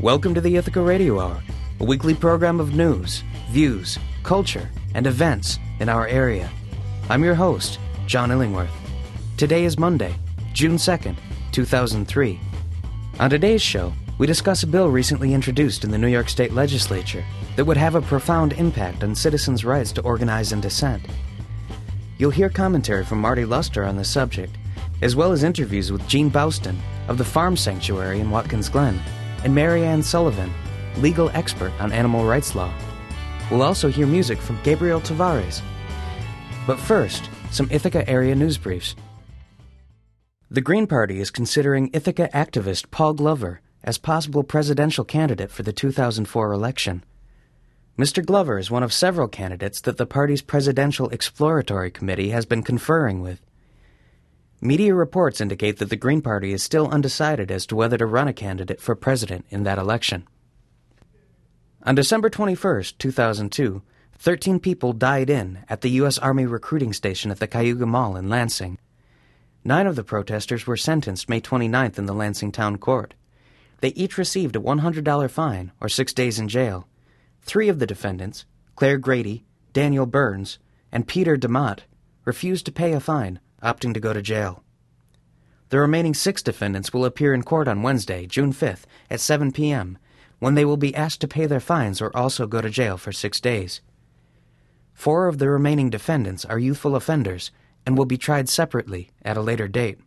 Welcome to the Ithaca Radio Hour, a weekly program of news, views, culture, and events in our area. I'm your host, John Illingworth. Today is Monday, June 2nd, 2003. On today's show, we discuss a bill recently introduced in the New York State Legislature that would have a profound impact on citizens' rights to organize and dissent. You'll hear commentary from Marty Luster on the subject, as well as interviews with Gene Bouston of the Farm Sanctuary in Watkins Glen, and Mary Ann Sullivan, legal expert on animal rights law. We'll also hear music from Gabriel Tavares. But first, some Ithaca area news briefs. The Green Party is considering Ithaca activist Paul Glover as possible presidential candidate for the 2004 election. Mr. Glover is one of several candidates that the party's Presidential Exploratory Committee has been conferring with. Media reports indicate that the Green Party is still undecided as to whether to run a candidate for president in that election. On December 21, 2002, 13 people died at the U.S. Army recruiting station at the Cayuga Mall in Lansing. 9 of the protesters were sentenced May 29th in the Lansing Town Court. They each received a $100 fine or 6 days in jail. 3 of the defendants, Claire Grady, Daniel Burns, and Peter DeMott, refused to pay a fine, opting to go to jail. The remaining 6 defendants will appear in court on Wednesday, June 5th, at 7 p.m., when they will be asked to pay their fines or also go to jail for 6 days. 4 of the remaining defendants are youthful offenders and will be tried separately at a later date.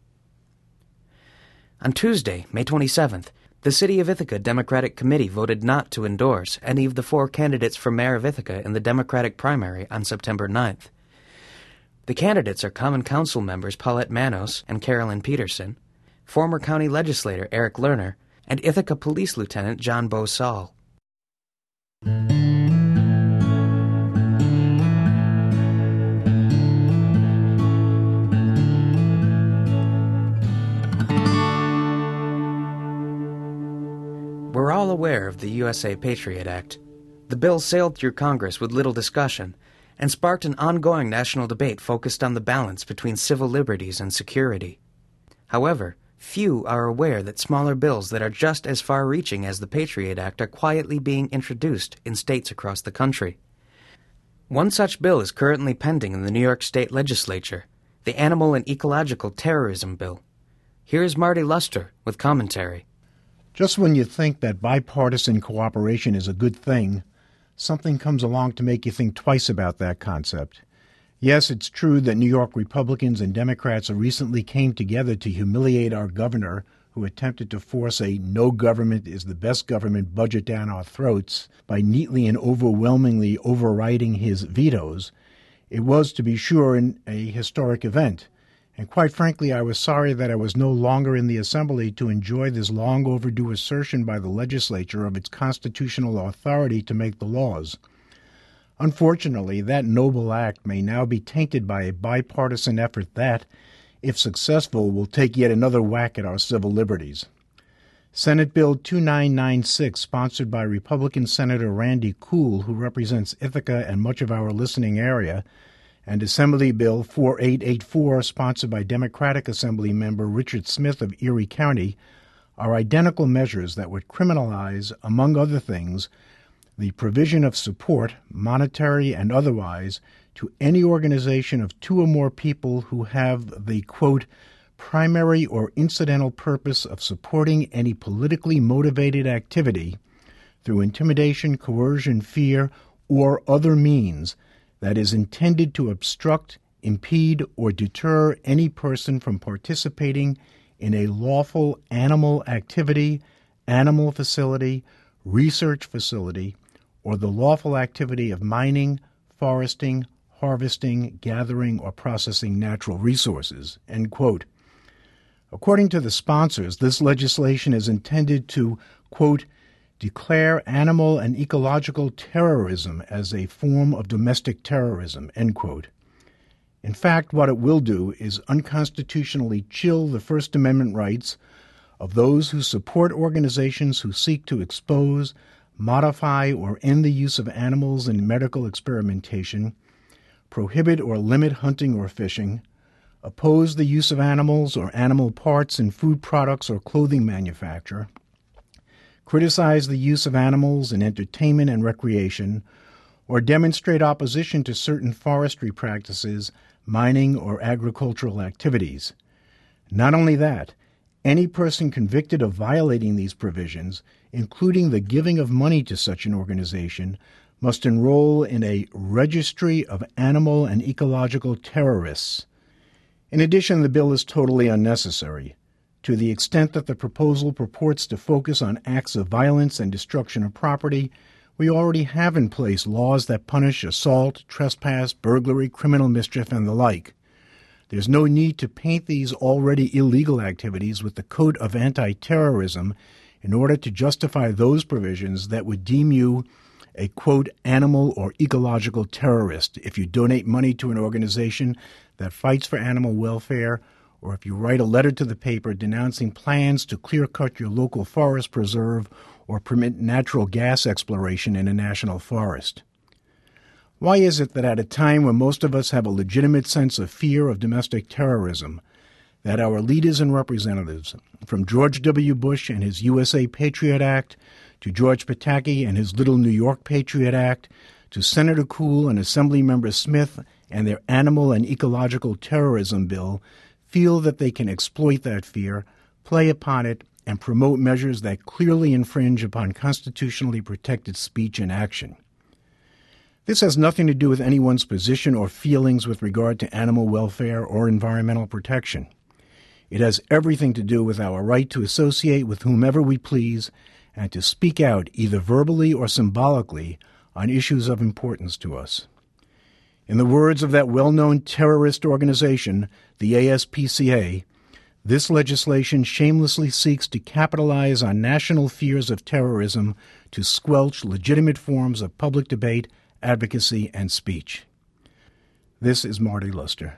On Tuesday, May 27th, the City of Ithaca Democratic Committee voted not to endorse any of the 4 candidates for mayor of Ithaca in the Democratic primary on September 9th. The candidates are Common Council members Paulette Manos and Carolyn Peterson, former county legislator Eric Lerner, and Ithaca Police Lieutenant John Bo Saul. We're all aware of the USA Patriot Act. The bill sailed through Congress with little discussion and sparked an ongoing national debate focused on the balance between civil liberties and security. However, few are aware that smaller bills that are just as far-reaching as the Patriot Act are quietly being introduced in states across the country. One such bill is currently pending in the New York State Legislature, the Animal and Ecological Terrorism Bill. Here is Marty Luster with commentary. Just when you think that bipartisan cooperation is a good thing, something comes along to make you think twice about that concept. Yes, it's true that New York Republicans and Democrats recently came together to humiliate our governor, who attempted to force a no government is the best government budget down our throats by neatly and overwhelmingly overriding his vetoes. It was, to be sure, a historic event. And quite frankly, I was sorry that I was no longer in the Assembly to enjoy this long overdue assertion by the legislature of its constitutional authority to make the laws. Unfortunately, that noble act may now be tainted by a bipartisan effort that, if successful, will take yet another whack at our civil liberties. Senate Bill 2996, sponsored by Republican Senator Randy Kuhl, who represents Ithaca and much of our listening area, and Assembly Bill 4884, sponsored by Democratic Assembly member Richard Smith of Erie County, are identical measures that would criminalize, among other things, the provision of support, monetary and otherwise, to any organization of 2 or more people who have the, quote, primary or incidental purpose of supporting any politically motivated activity through intimidation, coercion, fear, or other means that is intended to obstruct, impede, or deter any person from participating in a lawful animal activity, animal facility, research facility, or the lawful activity of mining, foresting, harvesting, gathering, or processing natural resources, end quote. According to the sponsors, this legislation is intended to, quote, declare animal and ecological terrorism as a form of domestic terrorism, end quote. In fact, what it will do is unconstitutionally chill the First Amendment rights of those who support organizations who seek to expose, modify, or end the use of animals in medical experimentation, prohibit or limit hunting or fishing, oppose the use of animals or animal parts in food products or clothing manufacture, criticize the use of animals in entertainment and recreation, or demonstrate opposition to certain forestry practices, mining, or agricultural activities. Not only that, any person convicted of violating these provisions, including the giving of money to such an organization, must enroll in a registry of animal and ecological terrorists. In addition, the bill is totally unnecessary. To the extent that the proposal purports to focus on acts of violence and destruction of property, we already have in place laws that punish assault, trespass, burglary, criminal mischief, and the like. There's no need to paint these already illegal activities with the coat of anti-terrorism in order to justify those provisions that would deem you a, quote, animal or ecological terrorist if you donate money to an organization that fights for animal welfare, or if you write a letter to the paper denouncing plans to clear-cut your local forest preserve or permit natural gas exploration in a national forest. Why is it that at a time when most of us have a legitimate sense of fear of domestic terrorism, that our leaders and representatives, from George W. Bush and his USA Patriot Act, to George Pataki and his Little New York Patriot Act, to Senator Kohl and Assemblymember Smith and their animal and ecological terrorism bill, feel that they can exploit that fear, play upon it, and promote measures that clearly infringe upon constitutionally protected speech and action? This has nothing to do with anyone's position or feelings with regard to animal welfare or environmental protection. It has everything to do with our right to associate with whomever we please and to speak out, either verbally or symbolically, on issues of importance to us. In the words of that well-known terrorist organization, the ASPCA, this legislation shamelessly seeks to capitalize on national fears of terrorism to squelch legitimate forms of public debate, advocacy, and speech. This is Marty Luster.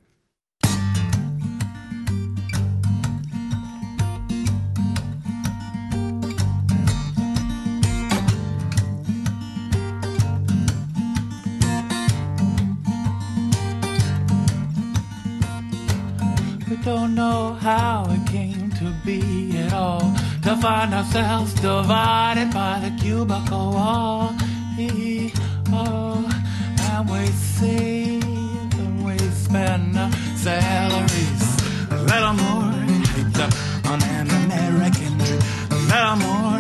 Don't know how it came to be at all, to find ourselves divided by the cubicle wall. And we save and we spend our salaries. A little more heaped up on an American dream. A little more,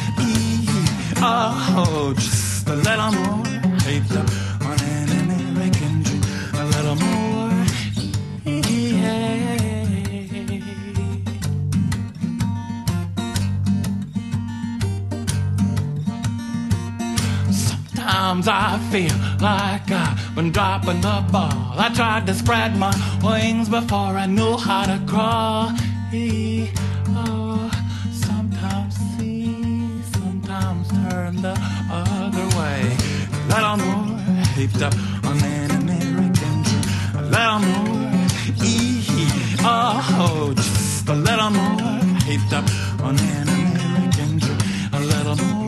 just a little more heaped up on an American dream. A little more, Sometimes I feel like I've been dropping the ball. I tried to spread my wings before I knew how to crawl. Sometimes see, sometimes turn the other way. A little more heaped up on an American dream. A little more, just a little more heaped up on an American dream. A little more.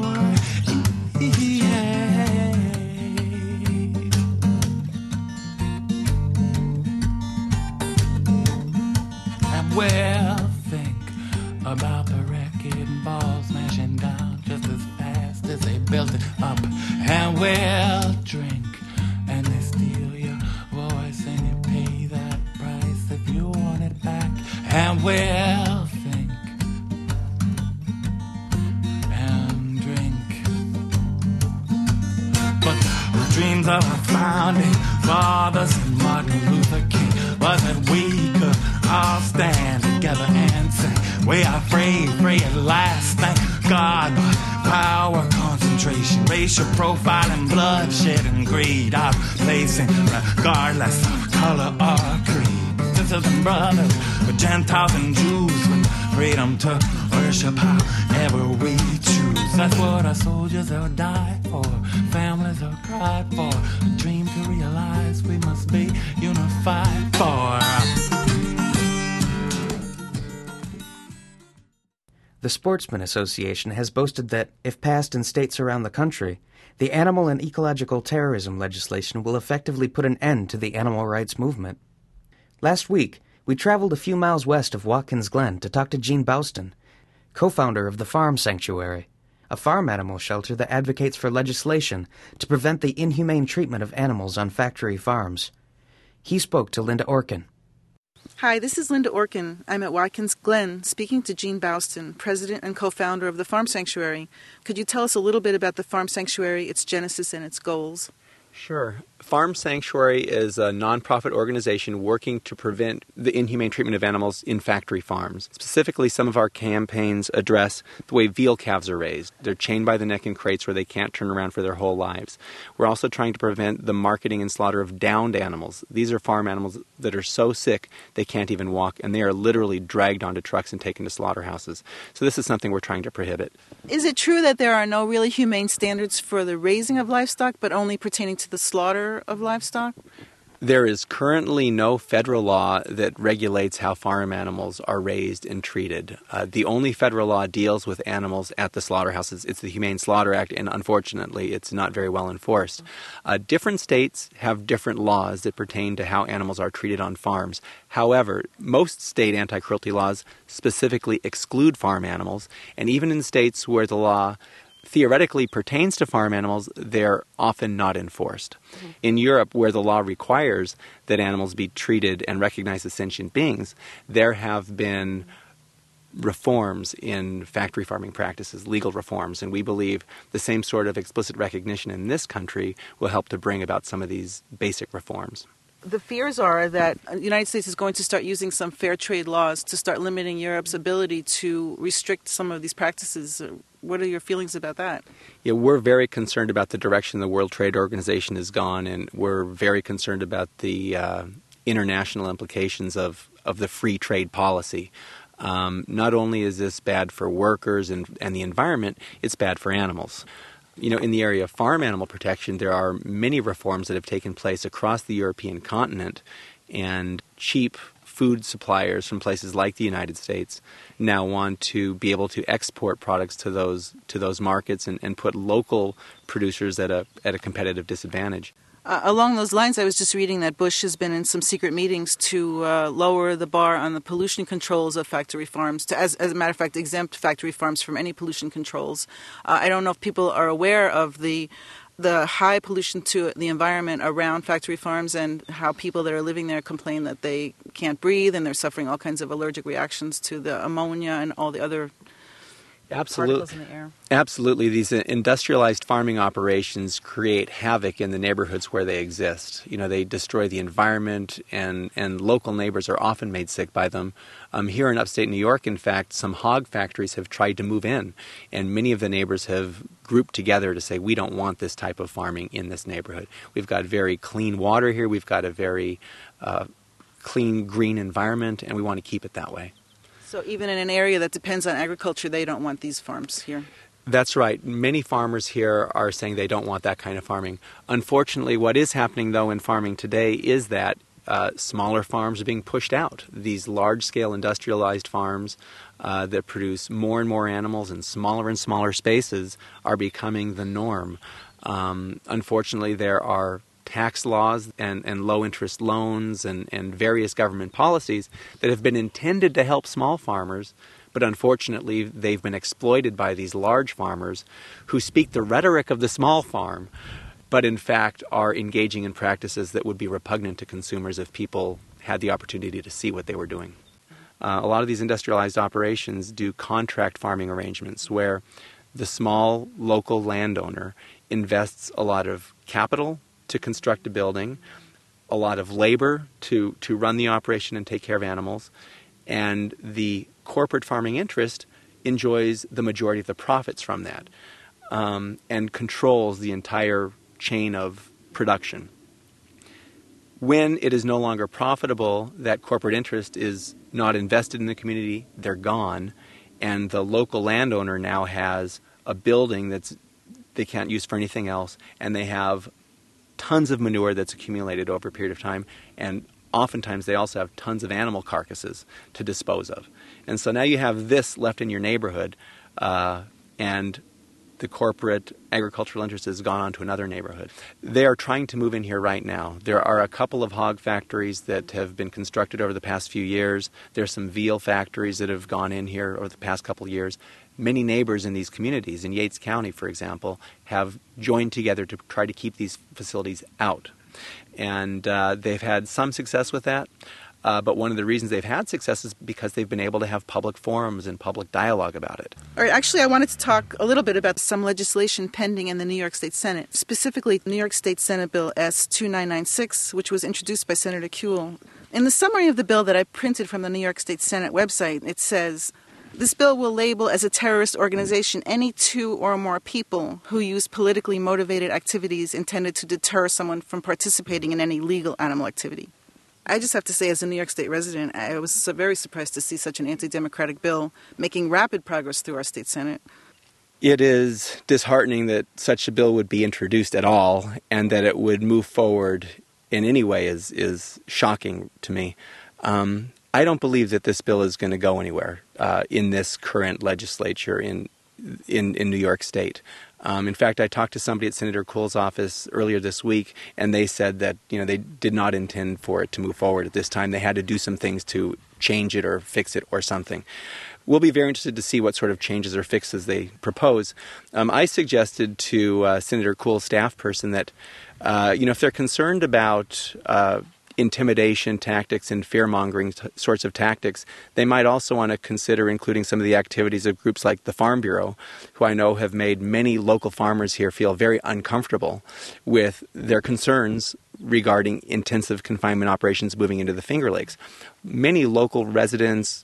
Well, think about the wrecking ball smashing down just as fast as they built it up. And we'll drink and they steal your voice and you pay that price if you want it back. And we'll think and drink. But the dreams of our founding fathers and Martin Luther King was that we could all stand together and sing. We are free at last, thank God. But power, concentration, racial profiling, bloodshed and greed are placing regardless of color or creed. Sisters and brothers, with Gentiles and Jews, with freedom to worship however we choose. That's what our soldiers will die for, families will cry for, a dream to realize we must be unified for. The Sportsman Association has boasted that, if passed in states around the country, the animal and ecological terrorism legislation will effectively put an end to the animal rights movement. Last week, we traveled a few miles west of Watkins Glen to talk to Gene Bouston, co-founder of the Farm Sanctuary, a farm animal shelter that advocates for legislation to prevent the inhumane treatment of animals on factory farms. He spoke to Linda Orkin. Hi, this is Linda Orkin. I'm at Watkins Glen speaking to Jean Bouston, president and co-founder of the Farm Sanctuary. Could you tell us a little bit about the Farm Sanctuary, its genesis, and its goals? Sure. Farm Sanctuary is a nonprofit organization working to prevent the inhumane treatment of animals in factory farms. Specifically, some of our campaigns address the way veal calves are raised. They're chained by the neck in crates where they can't turn around for their whole lives. We're also trying to prevent the marketing and slaughter of downed animals. These are farm animals that are so sick they can't even walk, and they are literally dragged onto trucks and taken to slaughterhouses. So this is something we're trying to prohibit. Is it true that there are no really humane standards for the raising of livestock, but only pertaining to the slaughter of livestock? There is currently no federal law that regulates how farm animals are raised and treated. The only federal law deals with animals at the slaughterhouses. It's the Humane Slaughter Act, and unfortunately, it's not very well enforced. Different states have different laws that pertain to how animals are treated on farms. However, most state anti-cruelty laws specifically exclude farm animals, and even in states where the law theoretically pertains to farm animals, they're often not enforced. In Europe, where the law requires that animals be treated and recognized as sentient beings, there have been reforms in factory farming practices, legal reforms, and we believe the same sort of explicit recognition in this country will help to bring about some of these basic reforms. The fears are that the United States is going to start using some fair trade laws to start limiting Europe's ability to restrict some of these practices. What are your feelings about that? Yeah, we're very concerned about the direction the World Trade Organization has gone, and we're very concerned about the international implications of the free trade policy. Not only is this bad for workers and the environment, it's bad for animals. You know, in the area of farm animal protection, there are many reforms that have taken place across the European continent, and cheap food suppliers from places like the United States now want to be able to export products to those markets and put local producers at a competitive disadvantage. Along those lines, I was just reading that Bush has been in some secret meetings to lower the bar on the pollution controls of factory farms, to, as a matter of fact, exempt factory farms from any pollution controls. I don't know if people are aware of the high pollution to the environment around factory farms and how people that are living there complain that they can't breathe and they're suffering all kinds of allergic reactions to the ammonia and all the other particles in the air. Absolutely. These industrialized farming operations create havoc in the neighborhoods where they exist. You know, they destroy the environment, and local neighbors are often made sick by them. Here in upstate New York, in fact, some hog factories have tried to move in, and many of the neighbors have grouped together to say, we don't want this type of farming in this neighborhood. We've got very clean water here. We've got a very clean, green environment, and we want to keep it that way. So even in an area that depends on agriculture, they don't want these farms here? That's right. Many farmers here are saying they don't want that kind of farming. Unfortunately, what is happening, though, in farming today is that smaller farms are being pushed out. These large-scale industrialized farms that produce more and more animals in smaller and smaller spaces are becoming the norm. Unfortunately, there are tax laws and low-interest loans and various government policies that have been intended to help small farmers, but unfortunately they've been exploited by these large farmers who speak the rhetoric of the small farm, but in fact are engaging in practices that would be repugnant to consumers if people had the opportunity to see what they were doing. A lot of these industrialized operations do contract farming arrangements where the small local landowner invests a lot of capital to construct a building, a lot of labor to run the operation and take care of animals, and the corporate farming interest enjoys the majority of the profits from that and controls the entire chain of production. When it is no longer profitable, that corporate interest is not invested in the community, they're gone, and the local landowner now has a building they can't use for anything else, and they have tons of manure that's accumulated over a period of time, and oftentimes they also have tons of animal carcasses to dispose of. And so now you have this left in your neighborhood, and the corporate agricultural interest has gone on to another neighborhood. They are trying to move in here right now. There are a couple of hog factories that have been constructed over the past few years. There's some veal factories that have gone in here over the past couple of years. many neighbors in these communities, in Yates County, for example, have joined together to try to keep these facilities out. And they've had some success with that. But one of the reasons they've had success is because they've been able to have public forums and public dialogue about it. All right, actually, I wanted to talk a little bit about some legislation pending in the New York State Senate, specifically New York State Senate Bill S-2996, which was introduced by Senator Kuehl. In the summary of the bill that I printed from the New York State Senate website, it says, this bill will label as a terrorist organization any two or more people who use politically motivated activities intended to deter someone from participating in any legal animal activity. I just have to say, as a New York State resident, I was very surprised to see such an anti-democratic bill making rapid progress through our state Senate. It is disheartening that such a bill would be introduced at all, and that it would move forward in any way is shocking to me. I don't believe that this bill is going to go anywhere in this current legislature in New York State. In fact, I talked to somebody at Senator Kuehl's office earlier this week, and they said that they did not intend for it to move forward at this time. They had to do some things to change it or fix it or something. We'll be very interested to see what sort of changes or fixes they propose. I suggested to Senator Kuehl's staff person that, if they're concerned about intimidation tactics and fear-mongering sorts of tactics, they might also want to consider including some of the activities of groups like the Farm Bureau, who I know have made many local farmers here feel very uncomfortable with their concerns regarding intensive confinement operations moving into the Finger Lakes. Many local residents,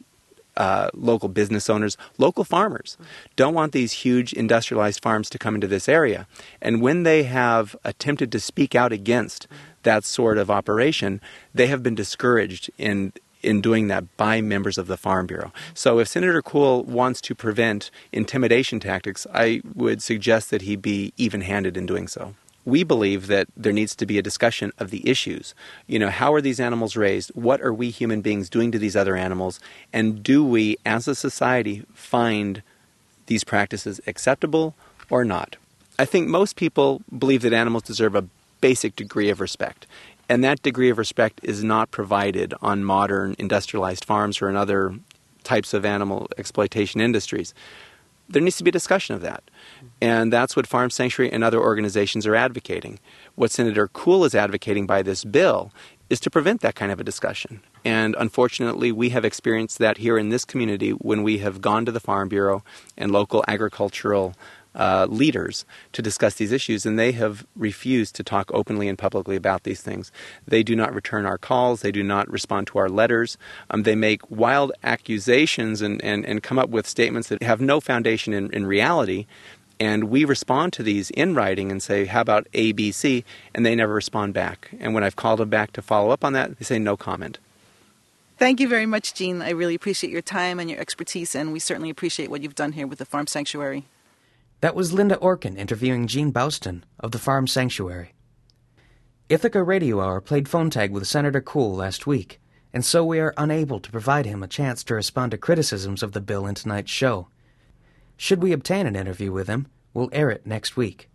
local business owners, local farmers don't want these huge industrialized farms to come into this area. And when they have attempted to speak out against that sort of operation, they have been discouraged in doing that by members of the Farm Bureau. So if Senator Kuehl wants to prevent intimidation tactics, I would suggest that he be even-handed in doing so. We believe that there needs to be a discussion of the issues. How are these animals raised? What are we human beings doing to these other animals? And do we, as a society, find these practices acceptable or not? I think most people believe that animals deserve a basic degree of respect. And that degree of respect is not provided on modern industrialized farms or in other types of animal exploitation industries. There needs to be a discussion of that. And that's what Farm Sanctuary and other organizations are advocating. What Senator Kuehl is advocating by this bill is to prevent that kind of a discussion. And unfortunately, we have experienced that here in this community when we have gone to the Farm Bureau and local agricultural leaders to discuss these issues, and they have refused to talk openly and publicly about these things. They do not return our calls. They do not respond to our letters. They make wild accusations and come up with statements that have no foundation in reality. And we respond to these in writing and say, how about A, B, C? And they never respond back. And when I've called them back to follow up on that, they say no comment. Thank you very much, Gene. I really appreciate your time and your expertise, and we certainly appreciate what you've done here with the Farm Sanctuary. That was Linda Orkin interviewing Gene Bouston of the Farm Sanctuary. Ithaca Radio Hour played phone tag with Senator Kuehl last week, and so we are unable to provide him a chance to respond to criticisms of the bill in tonight's show. Should we obtain an interview with him, we'll air it next week.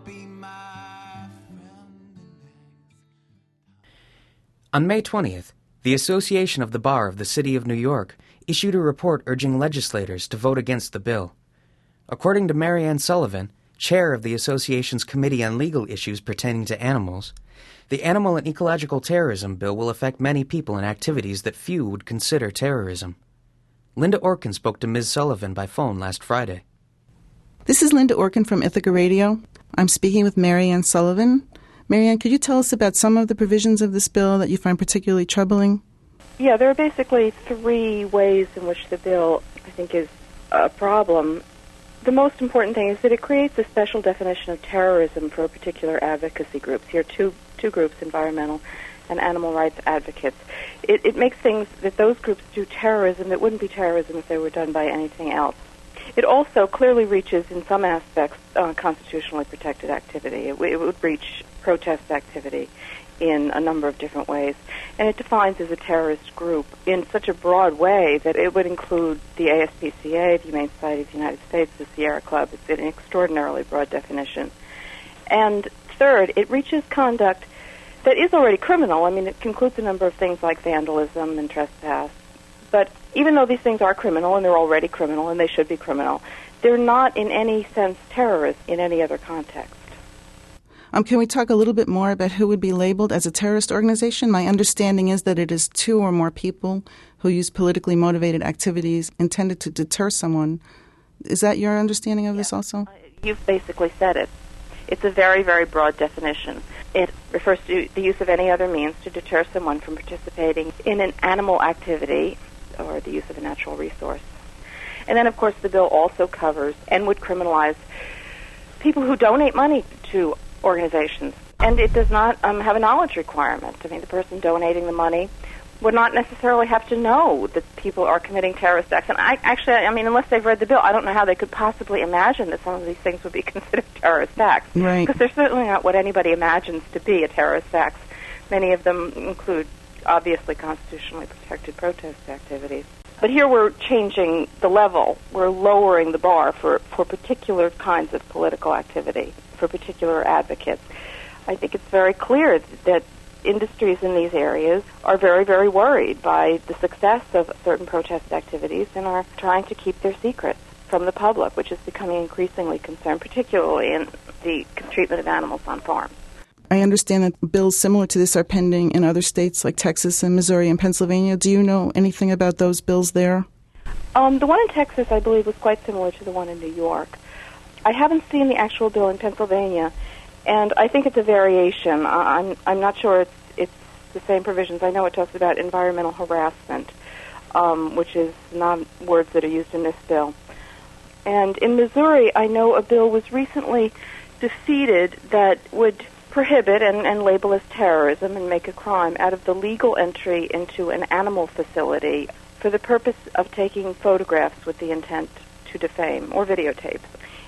On May 20th, The Association of the Bar of the City of New York issued a report urging legislators to vote against the bill. According to Marianne Sullivan, chair of the association's Committee on Legal Issues Pertaining to Animals, the Animal and Ecological Terrorism Bill will affect many people and activities that few would consider terrorism. Linda Orkin spoke to Ms. Sullivan by phone last Friday. This is Linda Orkin from Ithaca Radio. I'm speaking with Marianne Sullivan. Marianne, could you tell us about some of the provisions of this bill that you find particularly troubling? Yeah, there are basically three ways in which the bill, I think, is a problem. The most important thing is that it creates a special definition of terrorism for particular advocacy groups. Here are two groups, environmental and animal rights advocates. It makes things that those groups do terrorism that wouldn't be terrorism if they were done by anything else. It also clearly reaches, in some aspects, constitutionally protected activity. It would reach protest activity in a number of different ways. And it defines as a terrorist group in such a broad way that it would include the ASPCA, the Humane Society of the United States, the Sierra Club. It's an extraordinarily broad definition. And third, it reaches conduct that is already criminal. I mean, it includes a number of things like vandalism and trespass. But even though these things are criminal, and they're already criminal, and they should be criminal, they're not in any sense terrorist in any other context. Can we talk a little bit more about who would be labeled as a terrorist organization? My understanding is that it is two or more people who use politically motivated activities intended to deter someone. Is that your understanding of this also? You've basically said it. It's a very, very broad definition. It refers to the use of any other means to deter someone from participating in an animal activity or the use of a natural resource. And then, of course, the bill also covers and would criminalize people who donate money to organizations. And it does not have a knowledge requirement. I mean, the person donating the money would not necessarily have to know that people are committing terrorist acts. And I mean, unless they've read the bill, I don't know how they could possibly imagine that some of these things would be considered terrorist acts. Right. Because they're certainly not what anybody imagines to be a terrorist act. Many of them include, obviously, constitutionally protected protest activities. But here we're changing the level. We're lowering the bar for particular kinds of political activity, for particular advocates. I think it's very clear that industries in these areas are very, very worried by the success of certain protest activities and are trying to keep their secrets from the public, which is becoming increasingly concerned, particularly in the treatment of animals on farms. I understand that bills similar to this are pending in other states like Texas and Missouri and Pennsylvania. Do you know anything about those bills there? The one in Texas, I believe, was quite similar to the one in New York. I haven't seen the actual bill in Pennsylvania, and I think it's a variation. I'm not sure it's the same provisions. I know it talks about environmental harassment, which is not words that are used in this bill. And in Missouri, I know a bill was recently defeated that would prohibit and label as terrorism and make a crime out of the legal entry into an animal facility for the purpose of taking photographs with the intent to defame or videotapes.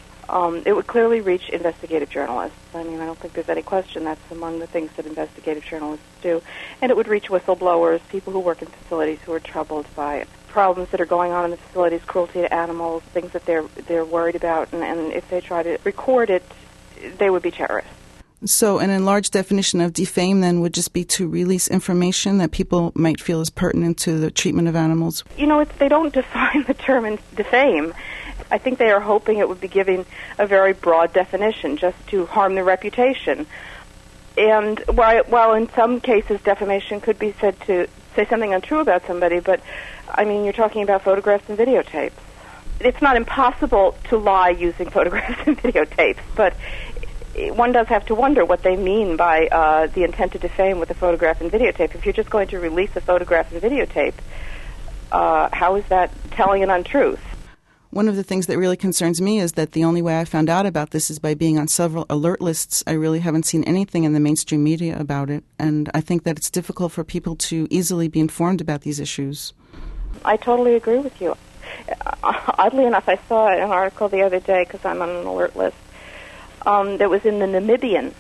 It would clearly reach investigative journalists. I mean, I don't think there's any question that's among the things that investigative journalists do. And it would reach whistleblowers, people who work in facilities who are troubled by problems that are going on in the facilities, cruelty to animals, things that they're worried about. And if they try to record it, they would be terrorists. So an enlarged definition of defame then would just be to release information that people might feel is pertinent to the treatment of animals? You know, they don't define the term defame. I think they are hoping it would be giving a very broad definition just to harm the reputation. And while in some cases defamation could be said to say something untrue about somebody, but, I mean, you're talking about photographs and videotapes. It's not impossible to lie using photographs and videotapes, but one does have to wonder what they mean by the intent to defame with a photograph and videotape. If you're just going to release a photograph and videotape, how is that telling an untruth? One of the things that really concerns me is that the only way I found out about this is by being on several alert lists. I really haven't seen anything in the mainstream media about it, and I think that it's difficult for people to easily be informed about these issues. I totally agree with you. Oddly enough, I saw an article the other day, because I'm on an alert list, that was in the Namibia,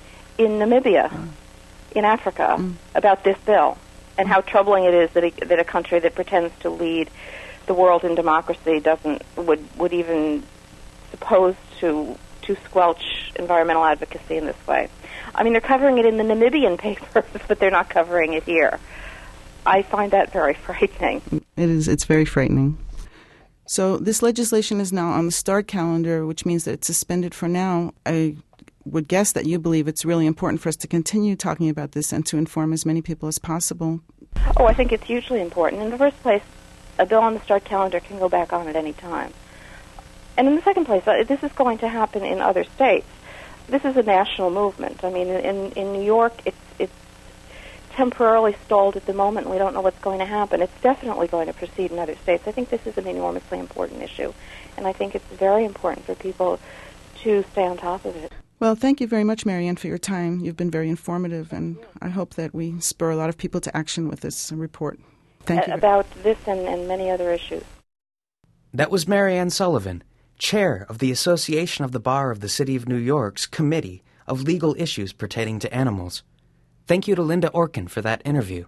in Africa, about this bill, and how troubling it is that a country that pretends to lead the world in democracy would even suppose to squelch environmental advocacy in this way. I mean, they're covering it in the Namibian papers, but they're not covering it here. I find that very frightening. It is. It's very frightening. So this legislation is now on the START calendar, which means that it's suspended for now. I would guess that you believe it's really important for us to continue talking about this and to inform as many people as possible. Oh, I think it's hugely important. In the first place, a bill on the START calendar can go back on at any time. And in the second place, this is going to happen in other states. This is a national movement. I mean, in New York, it's temporarily stalled at the moment, and we don't know what's going to happen. It's definitely going to proceed in other states. I think this is an enormously important issue, and I think it's very important for people to stay on top of it. Well, thank you very much, Marianne, for your time. You've been very informative, and I hope that we spur a lot of people to action with this report. Thank you. About this and many other issues. That was Marianne Sullivan, chair of the Association of the Bar of the City of New York's Committee of Legal Issues Pertaining to Animals. Thank you to Linda Orkin for that interview.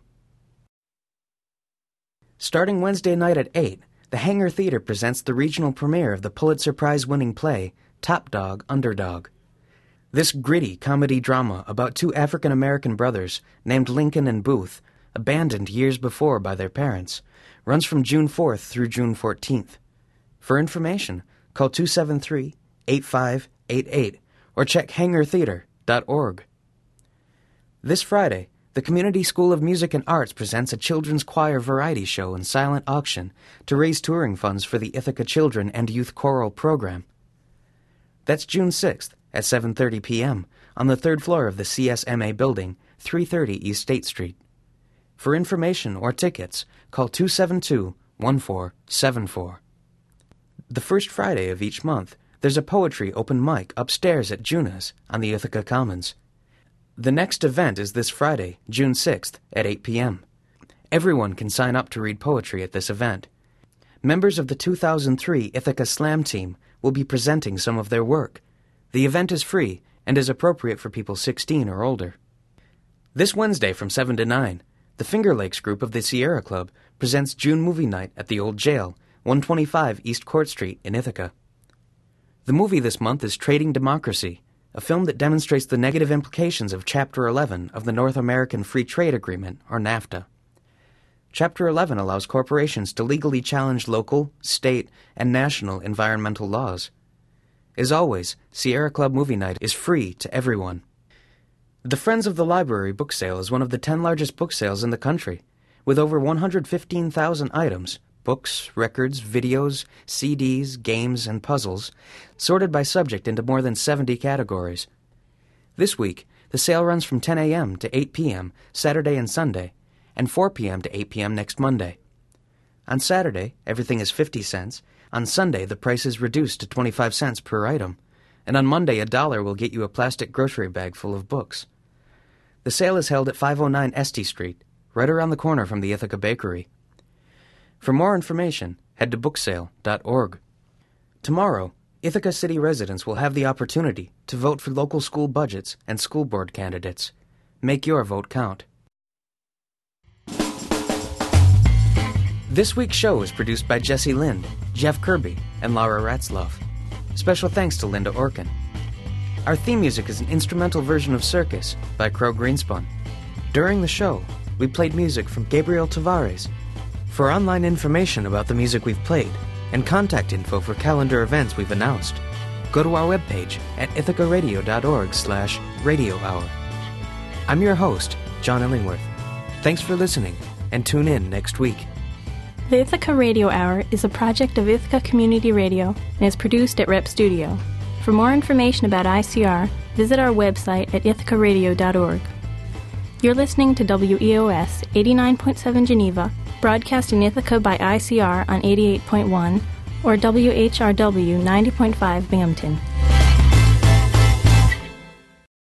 Starting Wednesday night at 8, the Hangar Theater presents the regional premiere of the Pulitzer Prize-winning play, Top Dog, Underdog. This gritty comedy drama about two African-American brothers named Lincoln and Booth, abandoned years before by their parents, runs from June 4th through June 14th. For information, call 273-8588 or check hangartheater.org. This Friday, the Community School of Music and Arts presents a children's choir variety show and silent auction to raise touring funds for the Ithaca Children and Youth Choral program. That's June 6th at 7:30 p.m. on the third floor of the CSMA building, 330 East State Street. For information or tickets, call 272-1474. The first Friday of each month, there's a poetry open mic upstairs at Juna's on the Ithaca Commons. The next event is this Friday, June 6th, at 8 p.m. Everyone can sign up to read poetry at this event. Members of the 2003 Ithaca Slam team will be presenting some of their work. The event is free and is appropriate for people 16 or older. This Wednesday from 7 to 9, the Finger Lakes group of the Sierra Club presents June Movie Night at the Old Jail, 125 East Court Street in Ithaca. The movie this month is Trading Democracy, a film that demonstrates the negative implications of Chapter 11 of the North American Free Trade Agreement, or NAFTA. Chapter 11 allows corporations to legally challenge local, state, and national environmental laws. As always, Sierra Club Movie Night is free to everyone. The Friends of the Library book sale is one of the 10 largest book sales in the country, with over 115,000 items, books, records, videos, CDs, games, and puzzles, sorted by subject into more than 70 categories. This week, the sale runs from 10 a.m. to 8 p.m. Saturday and Sunday, and 4 p.m. to 8 p.m. next Monday. On Saturday, everything is 50 cents. On Sunday, the price is reduced to 25 cents per item. And on Monday, $1 will get you a plastic grocery bag full of books. The sale is held at 509 Estey Street, right around the corner from the Ithaca Bakery. For more information, head to booksale.org. Tomorrow, Ithaca City residents will have the opportunity to vote for local school budgets and school board candidates. Make your vote count. This week's show is produced by Jesse Lind, Jeff Kirby, and Laura Ratzloff. Special thanks to Linda Orkin. Our theme music is an instrumental version of Circus by Crow Greenspun. During the show, we played music from Gabriel Tavares. For online information about the music we've played and contact info for calendar events we've announced, go to our webpage at ithacaradio.org/radio hour. I'm your host, John Illingworth. Thanks for listening, and tune in next week. The Ithaca Radio Hour is a project of Ithaca Community Radio and is produced at Rep Studio. For more information about ICR, visit our website at ithacaradio.org. You're listening to WEOS 89.7 Geneva, broadcast in Ithaca by ICR on 88.1, or WHRW 90.5 Binghamton.